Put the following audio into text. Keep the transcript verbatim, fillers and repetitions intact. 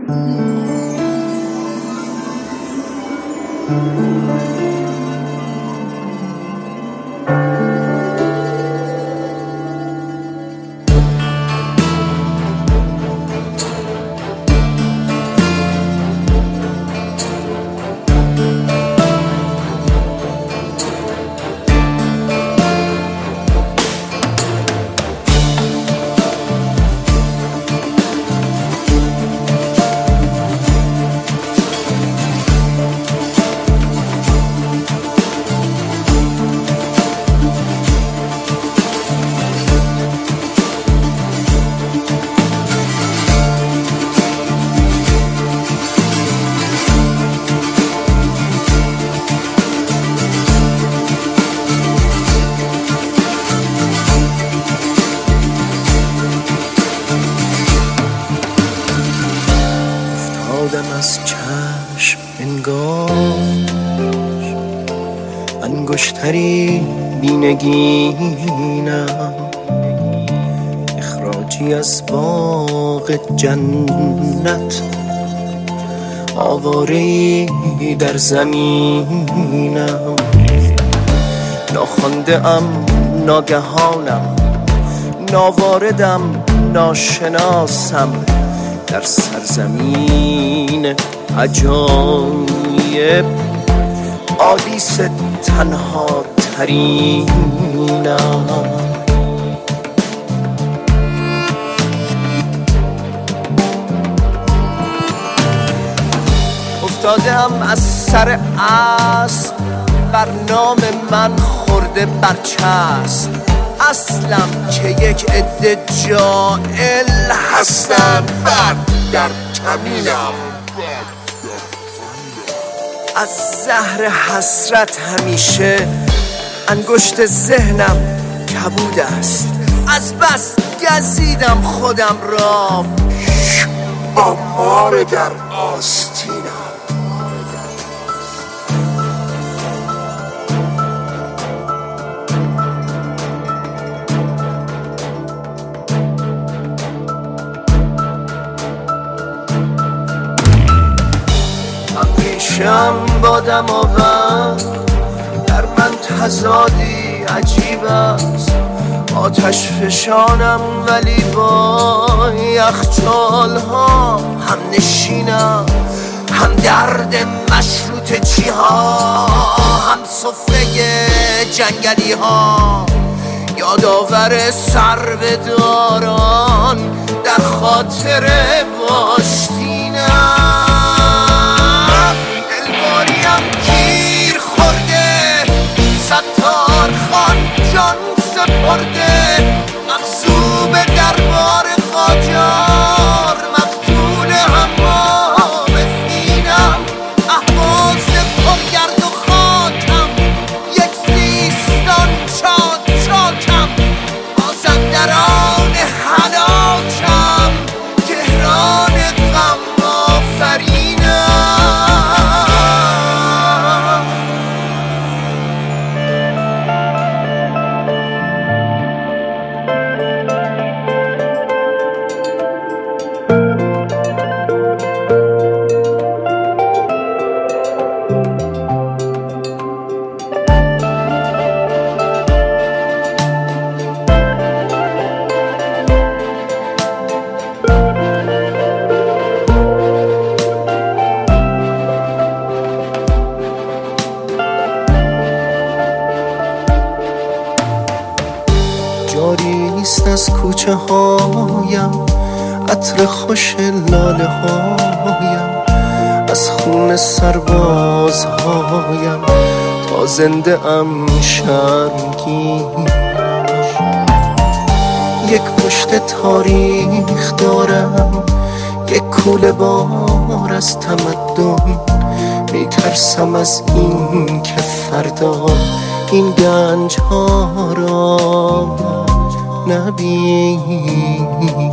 آدم از چشم انگار انگشتری بینگینم، اخراجی از باغ جنت، آواره‌ای در زمینم، ناخوانده ام ناگهانم، ناواردم ناشناسم، در سرزمین عجایب آلیس تنها ترینم. افتادم از سر اسب، بر نام من خورده برچسب، اصلم که یک عده جاهل هستن بر در کمینم، از زهر حسرت همیشه انگشت ذهنم کبود است، از بس گزیدم خودم را با مار در آستینم. شم با دماوند در من تضادی عجیب است، آتش فشانم ولی با یخچال ها هم نشینم، هم درد مشروط چی ها، هم سفره جنگلی ها، یادآور سربه‌داران در خاطر باشتینم. تیر خورده ستار خان جان سپرده، مغصوب دربار قاجار، مقتول حمام سینم، اهواز پرگرد و خاکم، یک سیستان چاک چاکم، بازم در آن هلاکم، تهران غم آفرینم. جاری نیست از کوچه هایم عطر خوش لاله هایم، از خون سربازهایم تا زنده ام شرمگینم، یک پشت تاریخ دارم، یک کوله بار از تمدن، میترسم از این که فردا این گنج ها را نبینم.